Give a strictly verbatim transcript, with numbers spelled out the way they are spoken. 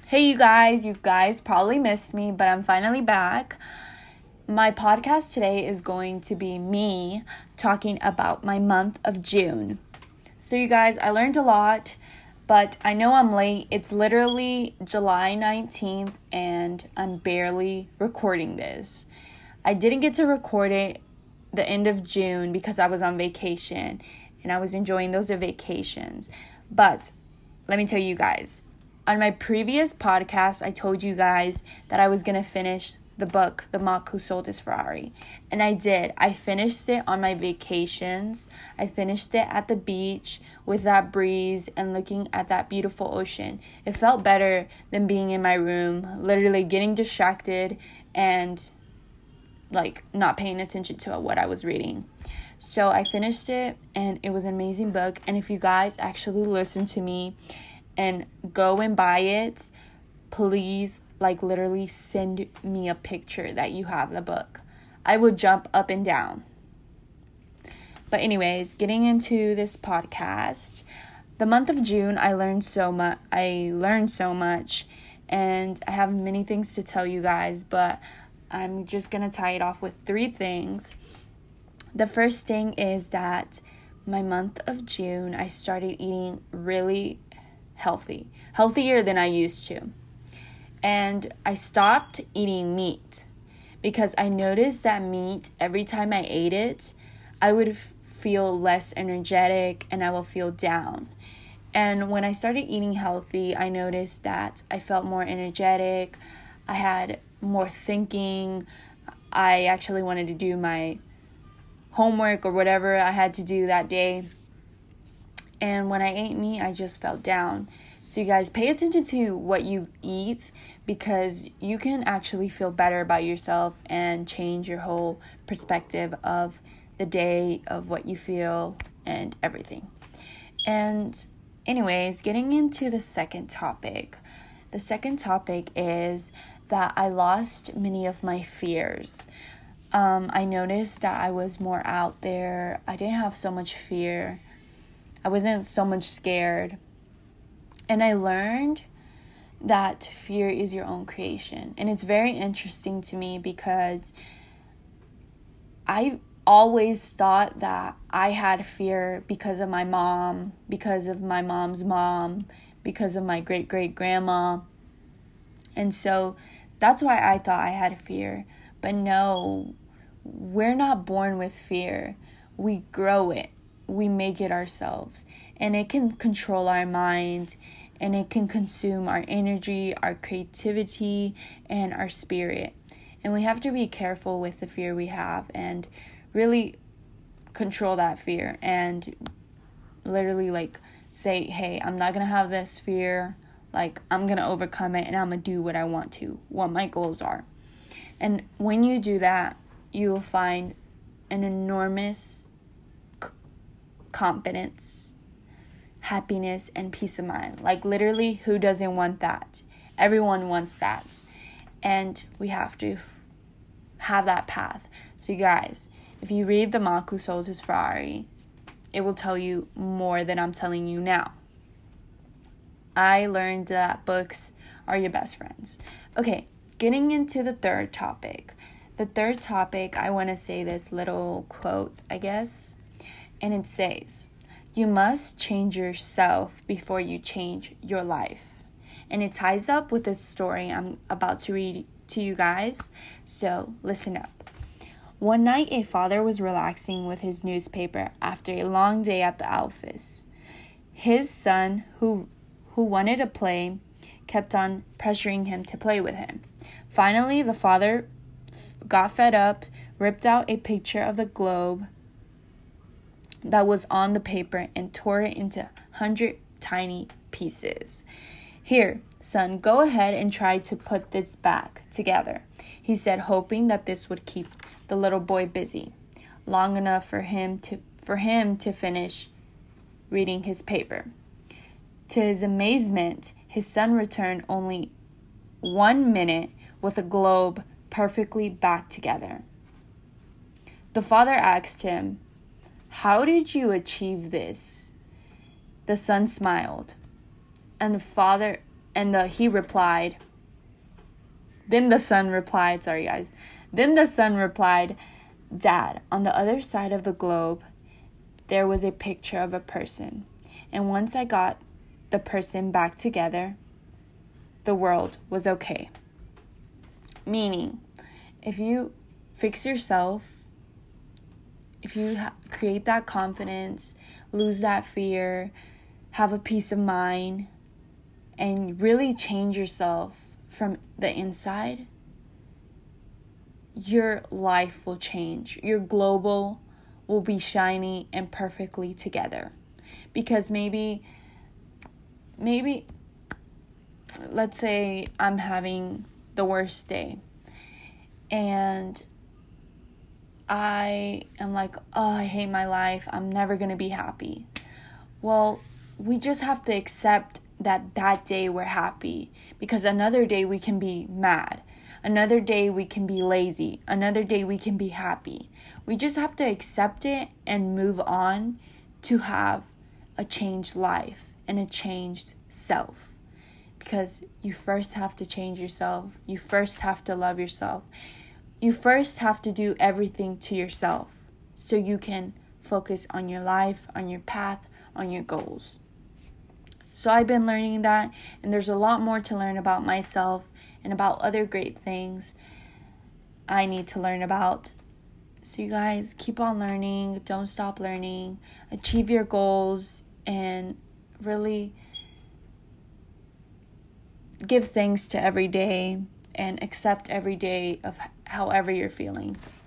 Hey, you guys, you guys probably missed me, but I'm finally back. My podcast today is going to be me talking about my month of June. So, you guys, I learned a lot, but I know I'm late. It's literally July nineteenth, and I'm barely recording this. I didn't get to record it the end of June because I was on vacation, and I was enjoying those vacations. But let me tell you guys. On my previous podcast, I told you guys that I was going to finish the book, The Monk Who Sold His Ferrari. And I did. I finished it on my vacations. I finished it at the beach with that breeze and looking at that beautiful ocean. It felt better than being in my room, literally getting distracted and like not paying attention to what I was reading. So I finished it and it was an amazing book. And if you guys actually listen to me and go and buy it, please, like, literally send me a picture that you have the book. I would jump up and down. But anyways, getting into this podcast, the month of June, I learned so much. I learned so much, and I have many things to tell you guys, but I'm just going to tie it off with three things. The first thing is that my month of June, I started eating really healthy, healthier than I used to. And I stopped eating meat because I noticed that meat, every time I ate it, I would f- feel less energetic and I will feel down. And when I started eating healthy, I noticed that I felt more energetic. I had more thinking. I actually wanted to do my homework or whatever I had to do that day. And when I ate meat, I just felt down. So you guys, pay attention to what you eat because you can actually feel better about yourself and change your whole perspective of the day, of what you feel, and everything. And anyways, getting into the second topic. The second topic is that I lost many of my fears. Um, I noticed that I was more out there. I didn't have so much fear. I wasn't so much scared. And I learned that fear is your own creation. And it's very interesting to me because I always thought that I had fear because of my mom, because of my mom's mom, because of my great-great-grandma. And so that's why I thought I had fear. But no, we're not born with fear. We grow it. We make it ourselves, and it can control our mind, and it can consume our energy, our creativity, and our spirit. And we have to be careful with the fear we have and really control that fear and literally like say, hey, I'm not gonna have this fear. Like, I'm gonna overcome it and I'm gonna do what I want to, what my goals are. And when you do that, you will find an enormous confidence, happiness, and peace of mind. Like, literally, who doesn't want that? Everyone wants that. And we have to f- have that path. So, you guys, if you read The Monk Who Sold His Ferrari, it will tell you more than I'm telling you now. I learned that books are your best friends. Okay, getting into the third topic. The third topic, I want to say this little quote, I guess. And it says, you must change yourself before you change your life. And it ties up with this story I'm about to read to you guys. So listen up. One night, a father was relaxing with his newspaper after a long day at the office. His son, who who wanted to play, kept on pressuring him to play with him. Finally, the father got fed up, ripped out a picture of the globe that was on the paper and tore it into a hundred tiny pieces. Here, son, go ahead and try to put this back together, he said, hoping that this would keep the little boy busy long enough for him to for him to finish reading his paper. To his amazement, his son returned only one minute with a globe perfectly back together. The father asked him, how did you achieve this? The son smiled, and the father And the he replied, then the son replied, sorry guys. Then the son replied, Dad, on the other side of the globe, there was a picture of a person. And once I got the person back together, the world was okay. Meaning, if you fix yourself, if you ha- create that confidence, lose that fear, have a peace of mind, and really change yourself from the inside, your life will change. Your global will be shiny and perfectly together. Because maybe, maybe, let's say I'm having the worst day. And I am like, oh, I hate my life. I'm never going to be happy. Well, we just have to accept that that day we're happy, because another day we can be mad. Another day we can be lazy. Another day we can be happy. We just have to accept it and move on to have a changed life and a changed self. Because you first have to change yourself. You first have to love yourself. You first have to do everything to yourself so you can focus on your life, on your path, on your goals. So I've been learning that, and there's a lot more to learn about myself and about other great things I need to learn about. So you guys, keep on learning. Don't stop learning. Achieve your goals and really give thanks to every day and accept every day of however you're feeling.